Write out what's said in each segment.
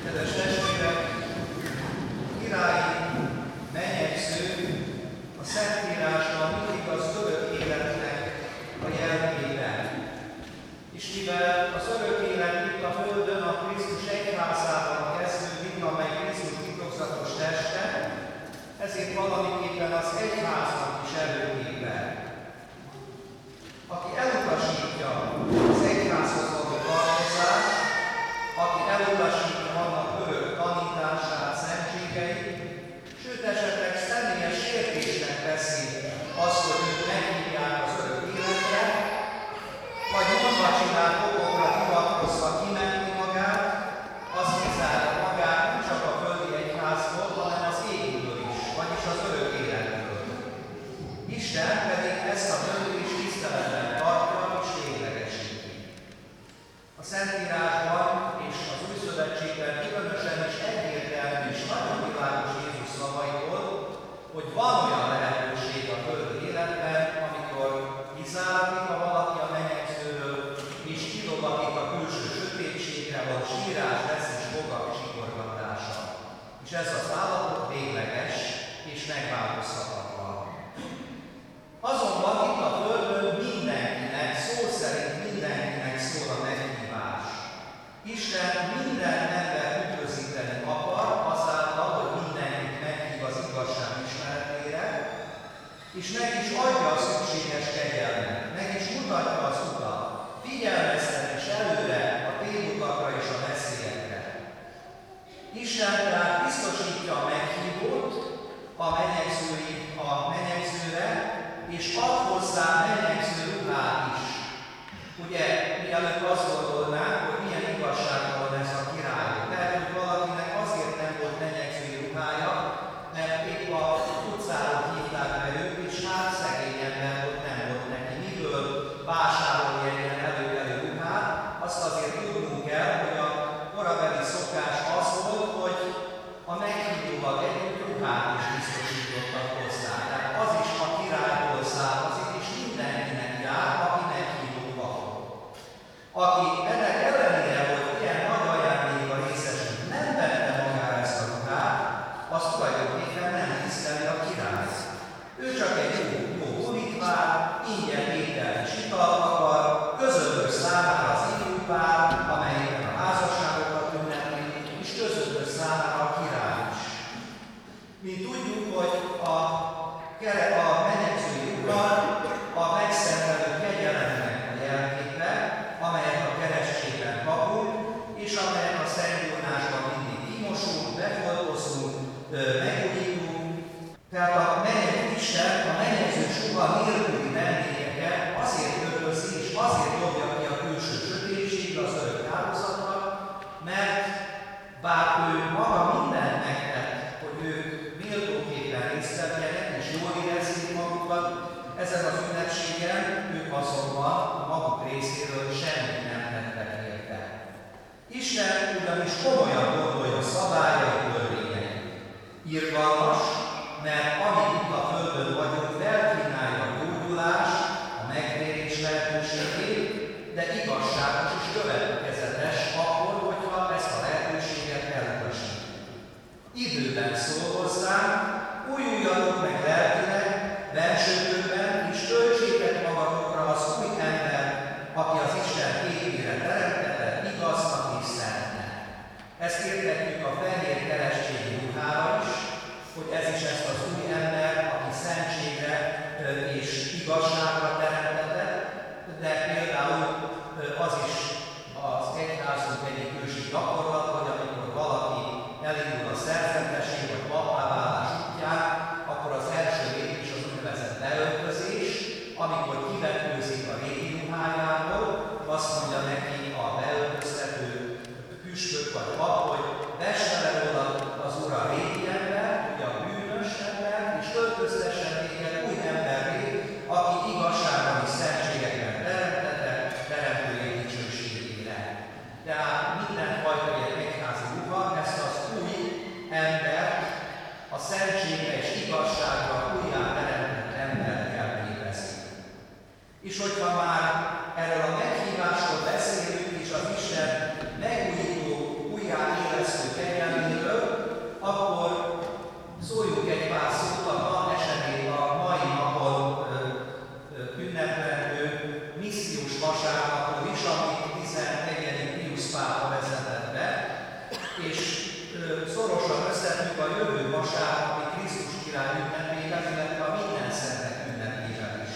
Kedves testvérek, királyi menyegző a Szentírásban mindig az örök életnek a jelképe. És mivel az örök élet itt a Földön a Krisztus egyházával kezdődik, amely Krisztus titokzatos teste, ezért valamiképpen az egyháznak is előképe. Aki elutasítja az egyházhoz való tartozást, aki elutasítja annak örök tanítását, szentségeit, sőt esetleg személyes sértésnek veszi azt, hogy őt meghívják az örök életre, vagy mondva csinált okokra hivatkozva kimenti magát, az kizárja magát nem csak a földi egyházból, hanem az égiből is, vagyis az örök életből. Isten pedig ezt a döntést tiszteletben tartja és véglegesíti. A Szentírásban és az Új Szövetségben különösen is egyértelmű és nagyon világos Jézus szavaiból, hogy van olyan lehetőség a földi életben, amikor kizáradik valaki a menyegzőről, és kilobakik a külső sötétségre, ahol sírás lesz és fogak csikorgatása. És ez az állapot végleges és megváltozhatatlan. Azonban itt a Földön mindenkinek, szó szerint mindenkinek szól a meghívás. Isten minden ember üdvözíteni akar, azáltal, hogy mindenkit meghív az igazság ismeretére, és meg is adja a szükséges kegyelmet, meg is mutatja az utat, figyelmeztet is előre a tévutakra és a veszélyekre. Isten tehát biztosítja a meghívót a menyegzőre, és ad hozzá menyegző ruhát is. Ugye, mielőtt azt gondolnánk, hogy milyen igazsága van ez a király. Lehet, hogy valakinek azért nem volt menyegzői ruhája, mert épp a utcáról hívták be őt, és hát szegény ember volt, nem volt neki miből vásárolni egy ilyen előkelő ruhát. Azt azért tudnunk kell, hogy a korabeli szokás az volt, hogy a meghívóval együtt ruhát is biztosítottak hozzá. Tehát az is a királyból származik, és mindenkinek jár, aki meghívót kapott. Aki ennek ellenére, hogy ilyen nagy ajándékba részesül, nem vette magára ezt a ruhát, az tulajdonképpen nem tiszteli a királyt. Ő csak egy jó bunitvár, ingyen étel és italt akar, közömbös számára az időpár, amelyben a házasságokat ünnepli, és közömbös számára a király is. Mint tudjuk, hogy a menyegzői ruha a megszentelő kegyelemnek a jelképe, amelyet a keresztségben kapunk, és amelyet a szentgyónásban mindig kimosunk, befoltozunk, megújítunk. Tehát a Isten a menyegzős ruha nélküli vendégeket azért örözi, és azért dobja ki a külső sötétségbe, az örök hálózatnak, mert bár ő maga mindent megtett, hogy ők méltóképpen részt vegyenek és jól érezzék magukat ezen az ünnepségen, ők azonban a maguk részéről semmit nem tettek érte. Isten ugyanis komolyan gondolja szabályai, törvényeit. Irgalmas, mert amíg itt a Földön vagyunk, felkínálja a gyógyulás, a megtérés lehetőségét, de igazságos és következetes akkor, hogyha ezt a lehetőséget elutasítjuk. Időben szól hozzánk, újuljatok meg lelkileg, bensőtökben, és töltsétek magatokra az új ember, aki az Isten képére teremtett, igaznak és szentnek. Ezt értetjük a fehér keresztségi ruhára is, hogy ez is ezt az új ember, aki szentségre és igazságra teremtett, de például az is az egyházunk egyik ősi gyakorlat, hogy amikor valaki elindul a szerzetesség vagy pappá válás útján, akkor az első lépés az úgynevezett beöltözés, amikor kivetőzik a régi ruhájából, azt mondja neki a beöltöztető püspök vagy pap, hogy vesse le róla az Ura a régi ember, ugye a bűnös ember, és öltöztessen téged új emberré, aki igazságban és szentségekben teremtője dicsőségére. Tehát mindenfajta ilyen egyházi ruha ezt az új embert a szentségre és igazságra újjá teremtett embert elképezni. És hogyha már erről a meghívásról beszélünk, és az Isten megújító, újjá ütköztetünk a jövő vasárnapi Krisztus király ünnepével, illetve a minden szentek ünnepével is.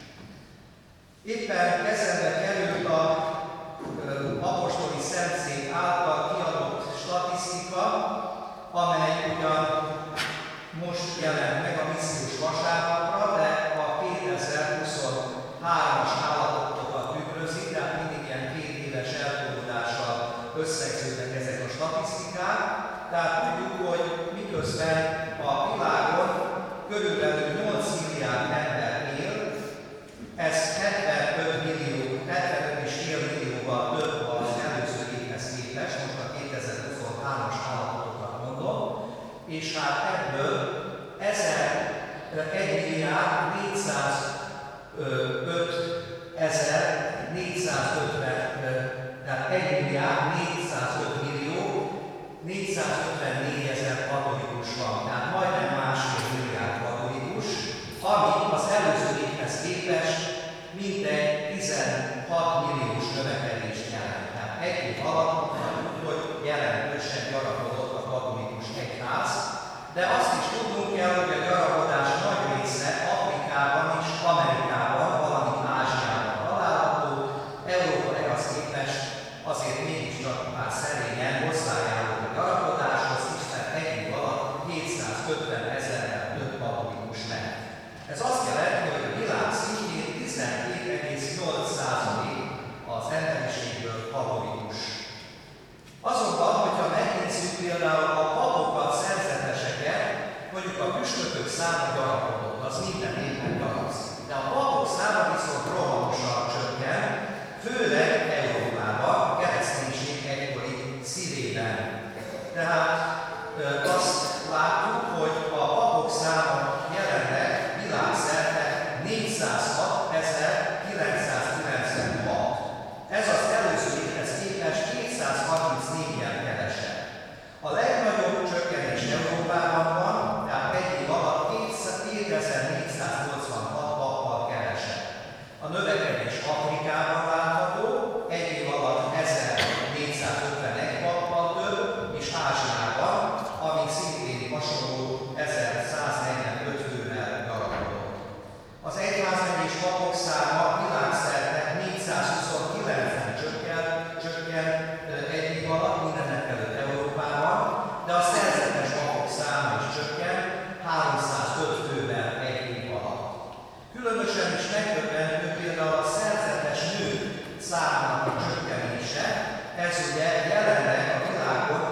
Éppen kezembe került a apostoli szentszék által kiadott statisztika, amely ugyan most jelent meg a missziós vasárnapra, de a 2023-as állapottokat tükrözi, tehát mindig ilyen 2 éves eltolódással összegződnek ezek a statisztikák. Tehát tudjuk, hogy miközben a világon körülbelül 8 milliárd ember él, ez 75,5 millióval több az előző évhez képest, most a 2023-as állapotokat mondom, és hát ebből 1,405,454,000 katolikus van, tehát majdnem 1,5 milliárd katolikus, ami az előző évhez képest mintegy 16 milliós növekedést jelent. Tehát egy év alatt mondhatjuk, hogy jelentősen gyarapodott a katolikus egyház, de azt is tudnunk kell, hogy a gyarapodás nagy része Afrikában és Amerikában, valamint Ázsiában található, Európa ehhez képest azért mégiscsak már szerényen hozzájárul a gyarapodáshoz, hiszen egy év alatt 750 000-rel több katolikus lett. Ez azt jelenti, hogy a világ szintjén 12,8% az emberiségből katolikus. Azonban, hogyha megnézzük például a papokat, szerzeteseket, mondjuk a püspökök száma gyarapodott, az minden évben gyarapszik. De a papok száma viszont rohamosan csökken, főleg Európában, a kereszténység egykori szívében. Tehát azt látjuk, hogy a papok száma jelenleg világszerte 406.996. Ez az előző évhez képest 234-jel kevesebb. A legnagyobb csökkenés Európában van, tehát egy év alatt 2486 pappal kevesebb. A növekedés Afrikában látható, egy év alatt 1451 pappal több, és Ázsiában, ami szintén hasonló 1145 fővel gyarapodott. Az egyházmegyés papok száma világszerte 429-en csökken egy év alatt, mindenekelőtt Európában, de a szerzetes papok száma is csökken 305 fővel egy év alatt. Különösen is megdöbbentő például a szerzetes nők számának a csökkenése, ez ugye jelenleg a világon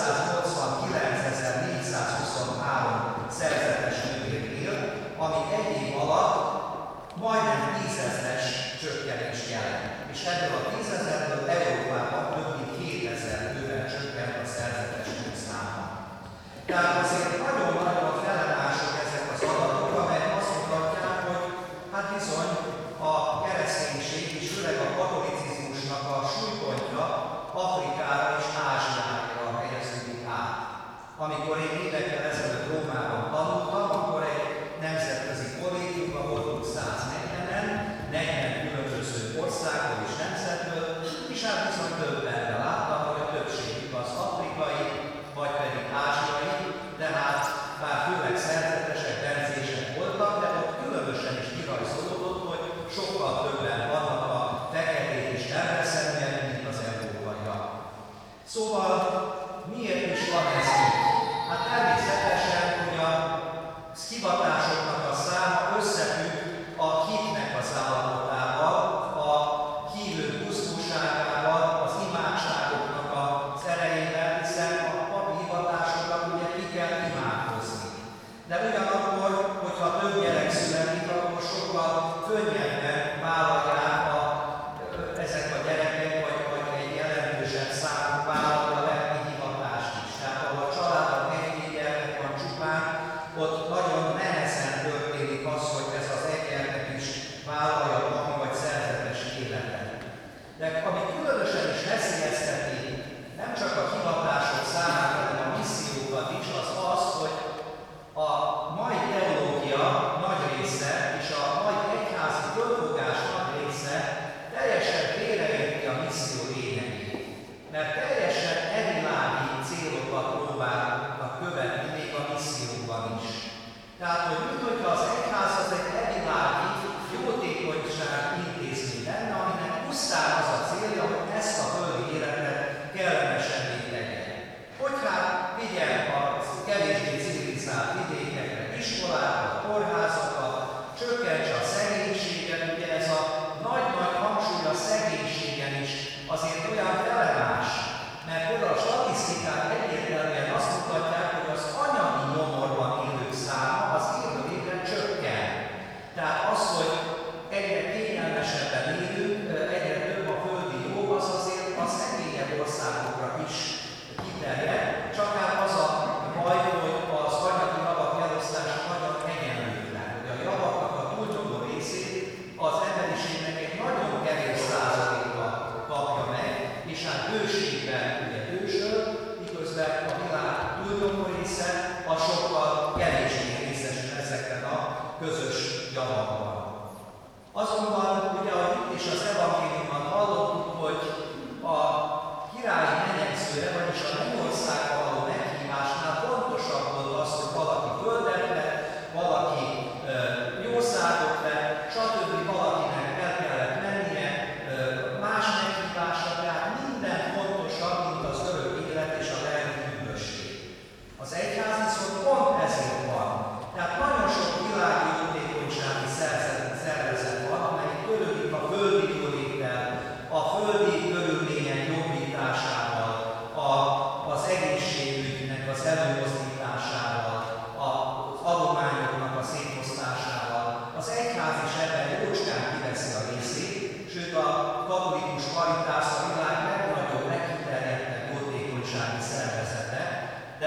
589.423 szerzetes nővér él, ami egy év alatt majdnem 10 000-es csökkenést jelent. És ebből a 10 000-ből Európában több mint 2000 fővel csökkent a szerzetes nők száma. Tehát azért nagyon-nagyon felemások ezek az adatok, amelyek azt mutatják, hogy hát bizony a kereszténység és főleg a katolicizmusnak a súlypontja Afrikára és Ázsiára helyeződik át. Amikor én évekkel ezelőtt Rómában tanultam, akkor egy nemzetközi kollégiumban voltunk 140-en, 40 különböző országból és nemzetből, és hát bizony többenre láttam, hogy a többségük az afrikai, vagy pedig ázsiai, de hát bár főleg szerzetesek, bencések voltak, de ott különösen is kirajzolódott, hogy sokkal többen vannak a feketét és nemreszeműek, mint az európaiak. Szóval miért is van ez így? Hát természetesen, hogy a hivatásoknak a száma összefügg a hitnek az állapotával, a hívők buzgóságával, az imádságoknak az erejével, hiszen a papi hivatásoknak ugye ki kell imádkozni. De ugyanakkor, hogyha több gyerek születik, akkor sokkal könnyebben vállalják ezek a gyerekek, vagy egy jelentősebb számú vállalja le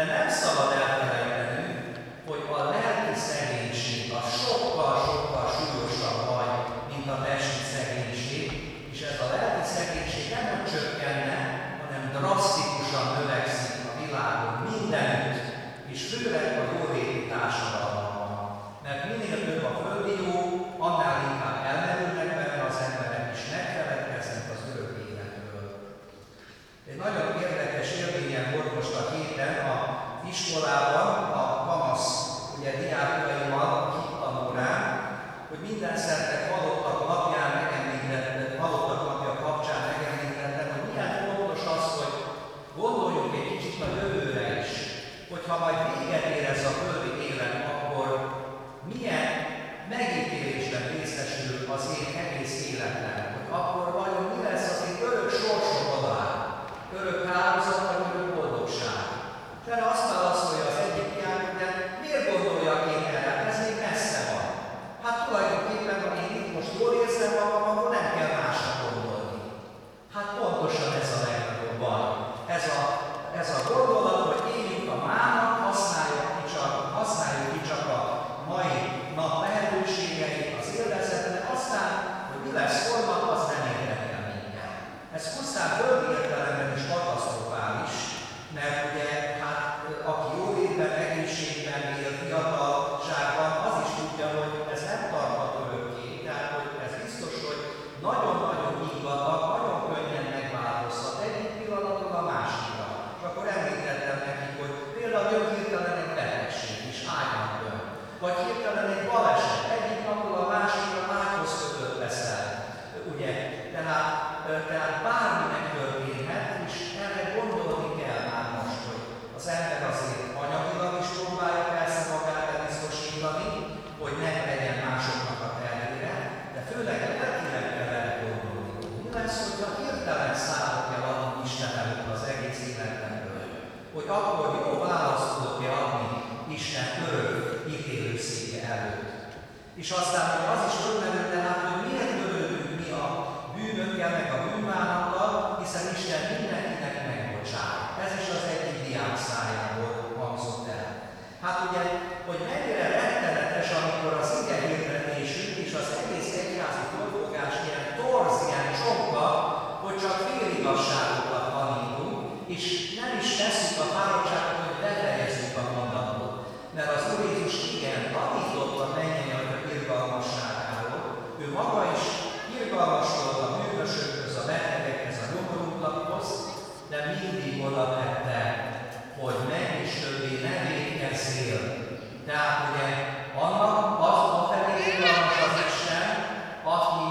De nem szabad elfelejtenünk, hogy a lelki szegénység a sokkal-sokkal súlyosabb baj, mint a testi szegénység, és ez a lelki szegénység nem hogy csökkenne, hanem drasztikusan növekszik a világon mindenütt, és főleg a jóléti társadalmakban. Mert minél több a földi jó, annál inkább elmerülnek benne az emberek, és megfeledkeznek az örök életről. Egy nagyon érdekes élményem volt most a héten a iskolában, a kamasz diákjaimmal a hittanórán, hogy minden szentek halottak napján megemlítettem, halottak napja kapcsán megemlítettem, hogy milyen fontos az, hogy gondoljunk egy kicsit a jövőre is, hogyha majd véget ér ez a földi élet, akkor milyen megítélésben részesül az én egész életem, hogy akkor vajon mi lesz az én örök sorsom odaáll, örök hálózat vagy örök boldogság. És erre azt válaszolja az egyik diák, de miért gondoljak én erre? Ez még messze van. Hát tulajdonképpen, ha én itt most jól érzem magam, akkor nem kell másra gondolni. Hát pontosan ez a legnagyobb baj. Ez a gondolat, hogy éljünk a mának, használjuk ki csak a mai nap lehetőségeit, az élvezetre, aztán, hogy mi lesz holnap, az nem érdekel minket. Ez pusztán földi értelemben is katasztrofális, mert ugye, hát aki jólétben, egészségben él, fiatalságban, az is tudja, hogy ez nem tarthat örökké. Tehát, hogy ez biztos, hogy nagyon-nagyon hívatag, nagyon könnyen megváltozhat egyik pillanatról a másikra. És akkor említettem nekik, hogy például jön hirtelen egy betegség is, ágyban dönt. Vagy hirtelen egy baleset, egyik napról a másikra ágyhoz kötött leszel. Ugye? Tehát bármi megtörténhet, és erre gondolni kell már most, hogy az ember azért anyagilag is próbálja persze magát elbiztosítani, hogy ne legyen másoknak a terhére, de főleg lelkileg kell erre gondolni. Mi lesz, hogyha hirtelen számot kell adni Isten előtt az egész életemről? Hogy akkor jó választ tudok-e adni Isten örök ítélőszéke előtt? És aztán hogy az is fölmerül tehát, hogy miért törődünk mi a bűnökkel, meg a bűnbánattal, hiszen Isten mindenkinek megbocsát. Ez is az egyik diák szájából hangzott el. Hát ugye, hogy mennyire rettenetes, amikor az ige hirdetésünk és az egész egyházi fölfogás ilyen torz, ilyen csonka, hogy csak féligazságokat tanítunk, és nem is tesszük a fáradtságot, hogy befejezzük a mondatot. Mert az Úr Jézus igen tanított a mennyei Atya irgalmasságáról, ő maga is irgalmaskodott a bűnösökhöz, a betegekhez, a nyomorultakhoz, de mindig oda tette, hogy meg is többé ne vétkezzél. Tehát ugye annak az a felé irgalmas az Isten, aki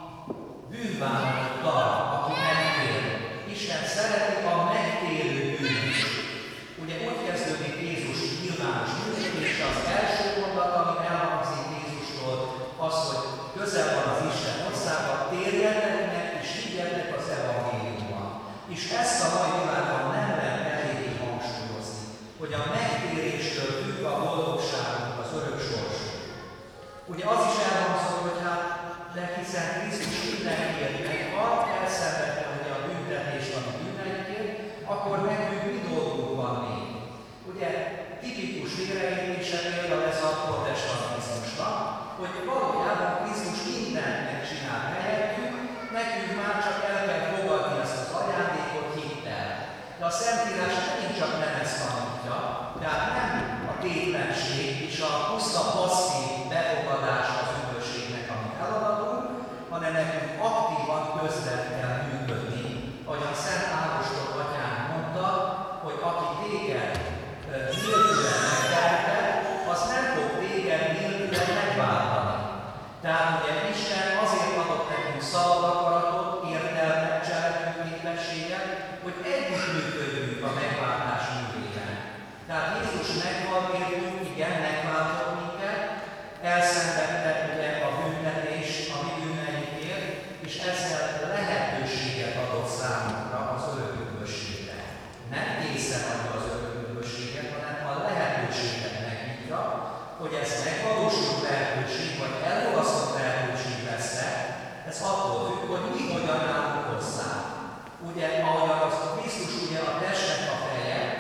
bűnbánatot tart, aki megtér. Isten szereti a megtérő bűnös. Ugye úgy kezdődik Jézus nyilvános működése, az első mondat, ami elhangzik Jézustól, az, hogy közel van az Isten országa, térjetek meg és higgyetek az evangéliumban. És ezt a mai világban nem lehet eléggé hangsúlyozni, hogy a megtéréstől függ a boldogságunk, az örök sorsunk. Ugye az is elhangzott, hogy hát, de hiszen Krisztus mindenkiért meghalt, elszenvedte ugye a büntetést, ami bűneinkért, akkor nekünk mi dolgunk van még? Ugye tipikus félreértése például ez a protestantizmusnak, hogy valójában Krisztus mindent megcsinál helyettünk, nekünk már csak el kell fogadni ezt az ajándékot hittel. De a Szentírás megint csak nem ezt tanítja, tehát nem a tétlenség és a puszta passzív befogadása az üdvösségnek, amit eladatunk, hanem nekünk aktívan közre kell működni. Ahogy a Szent Ágoston atyánk mondta, hogy aki téged nélkülen megteremtett, az nem fog téged nélkülen megváltani. Tehát ugye Isten azért adott nekünk szabad akaratot, értelmet, cselekvő képességet, hogy együttműködjünk a megváltás művében. Tehát Jézus meghalt értünk, igen, megváltott minket, elszenvedte ugye a büntetést, a mi bűneinkért, és ezzel lehetőséget adott számunkra az örök üdvösségre. Nem készen adja az örök üdvösséget, hanem a lehetőséget megnyitja, hogy ez megvalósult lehetőség, vagy elmulasztott lehetőség lesz-e, ez attól függ, hogy mi hogyan állunk hozzá. Ugye, ahogyan az Krisztus ugye a testnek a feje, és ő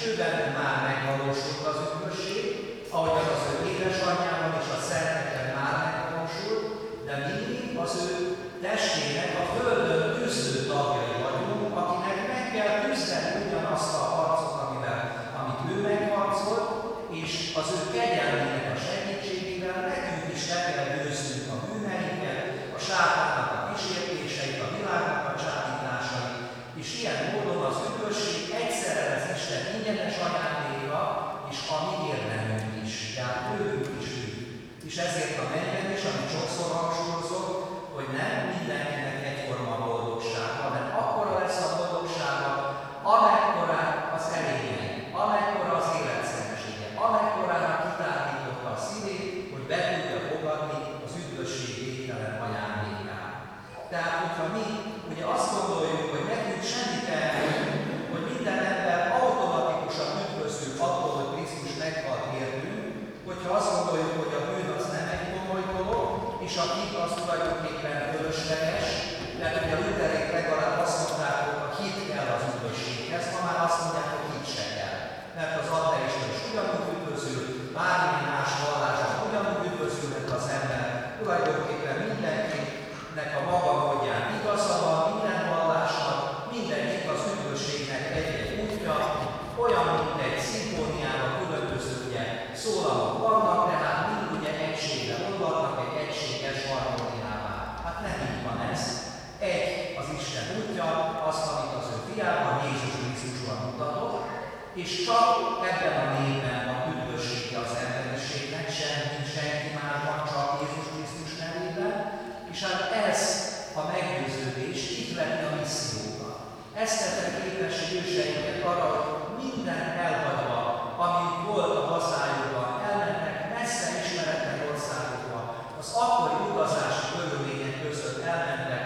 benne már megvalósult az üdvösség, ahogyan az ő édesanyjában és a Szentlélekben már megvalósult, de mindig az ő testének a földön küzdő tagjai vagyunk, akinek meg kell küzdeni ugyanazt a harcot, amit ő megharcolt, és az ő kegyelmének a segítségével nekünk is le kell győznünk a bűneinket, a sátánnak a kísértéseit, a világnak a csábításait, és ilyen módon az üdvösség egyszerre lesz Isten ingyenes ajándéka, és a mi érdemünk is, tehát tőlünk is ő. És ezért a mennyben is, amit sokszor hangsúlyozok, hogy nem mindenkinek egyforma a boldogság, hanem akkora lesz a boldogsága, amekkora az erényei, amekkora az életszerűsége, amekkorára kitárgította a szívét, hogy be tudja fogadni az üdvösség végtelen ajándékát. Tehát, hogyha mi ugye azt gondoljuk, hogy nekünk semmi tehetünk, hogy minden ember automatikusan üdvözlünk attól, hogy Krisztus meghalt értünk, hogyha azt gondoljuk, hogy a bűn az nem egy komoly dolog, és a hit az tulajdonképpen fölösleges, mert ugye a Lutherék legalább azt mondták, hogy a hit kell az üdvösséghez, ma már azt mondják, hogy hit se kell. Mert az ateista is ugyanúgy üdvözül, bármilyen más vallásban ugyanúgy üdvözülhet az ember, tulajdonképpen mindenkinek a maga módján igaza van, minden vallásnak, mindegyik az üdvösségnek egy-egy útja, olyan, mint egy szimfóniában különböző ugye szólamok vannak, tehát mind ugye egységre mondatnak, egy egységes harmóniává. Hát nem így van ez. Egy az Isten útja, azt, amit az ő fiában, Jézus Krisztusban mutatott, és csak ebben a névben van üdvössége az emberiségnek, senki másban, csak Jézus Krisztus nevében, és hát ez a meggyőződés hitleti a misszióba. Ezt tette képessé őseinket arra, hogy minden elhagyva, ami volt a hazájukban, elmennek messze ismeretlen országokba, az akkori utazási körülmények között elmentek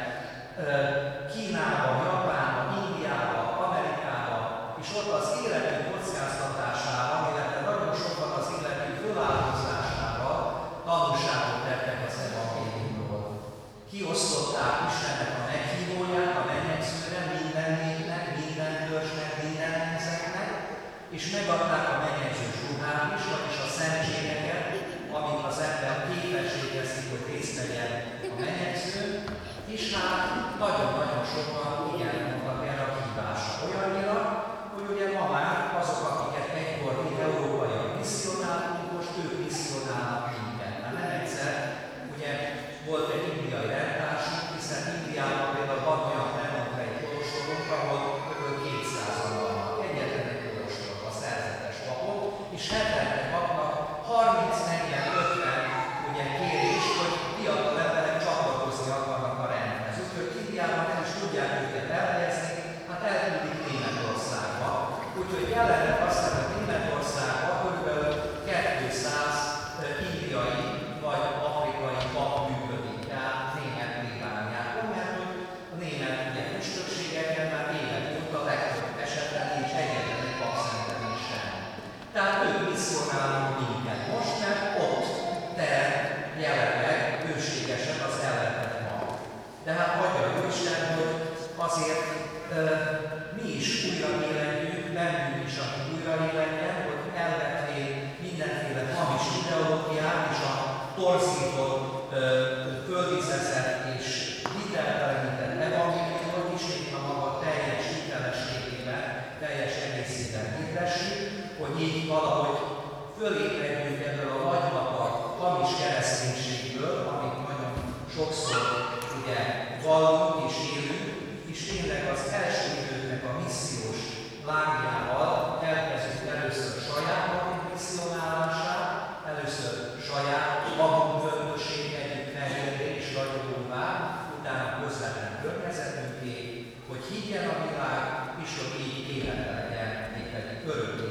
Kínába, Japánba, Indiába, Amerikába, és ott az életünk kockáztatásával, illetve nagyon sokan az életünk föláldozásával tanúságot tettek az evangéliumról. Kiosztották Istennek a meghívóját a mennyegzőre minden népnek, minden törzsnek, minden nemzetnek, és megadták a mennyegzős ruhát is, vagyis a szentségeket, amik az ember képessé teszik, hogy részt vegyen a mennyegzőn, és hát nagyon-nagyon sokan igen mondtak erre a hívásra. Olyannyira, hogy ugye ma már azok, akiket egykor mi európaiak misszionáltunk, most ők misszionálnak minket. Mert nem egyszer, ugye volt egy indiai rendtársunk, hiszen Indiában például van olyan remontrei kolostorunk, ahol kb. 200-an vannak. Egyetlen egy kolostorok a szerzetes papok, és hetente kapnak 30-40-50 ugye kérés, hogy fiatal emberek csatlakozni akarnak a rendhez. Úgyhogy Indiában nem is tudják őket elhelyezni, hát elküldik Németországba. Úgyhogy jelenleg aztán a Németországban kb. 200 indiai vagy afrikai pap működik, tehát német plébániában, mert a német ugye püspökségeken már évek óta legtöbb esetben nincs egyetlen egy papszentelés sem. Tehát ők misszionálnak minket most, mert ott ter jelenleg bőségesen az elvetett mag. De hát hagyja jó Isten, hogy azért mi is újra éledjük, bennünk is, aki újra éledjen, hogy elvetvén mindenféle hamis ideológiát és a torzított, földizezett és hiteltelenített evangéliumot is még a maga teljes hitelességében, teljes egészében hirdessük, hogy így valahogy fölébredjünk ebből a nagymapa hamis kereszténységből, amit nagyon sokszor ugye vallunk és élünk, és tényleg az első időknek a missziós lángjával elkezdjük először saját magunk misszionálását, először saját magunk földösségedjük felérni és ragyogóvá, utána közvetlen környezetünké, hogy higgyen a világ, és hogy így élete legyen, mégpedig örökké.